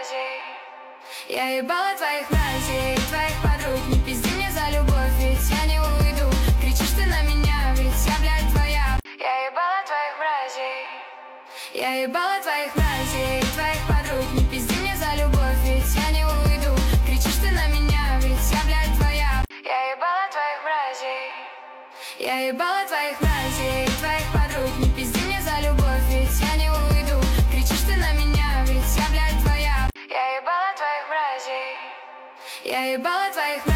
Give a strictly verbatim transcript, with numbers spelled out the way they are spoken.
мразей. Я ебала твоих мразей, твоих подруг. Не пизди мне за любовь, ведь я не уйду. Кричишь ты на меня, ведь я, блядь, твоя. Я ебала твоих мразей. Я ебала твоих мразей, твоих подруг. Не пизди мне за любовь, ведь я не уйду. Кричишь ты на меня, ведь я, блядь, твоя. Я ебала твоих мразей. Я ебала твоих мразей, твоих подруг. Не пизди мне за любовь, ведь я не уйду. Кричишь ты на меня, ведь я, блядь, твоя. Я ебала твоих мразей. Я ебала твоих мразей.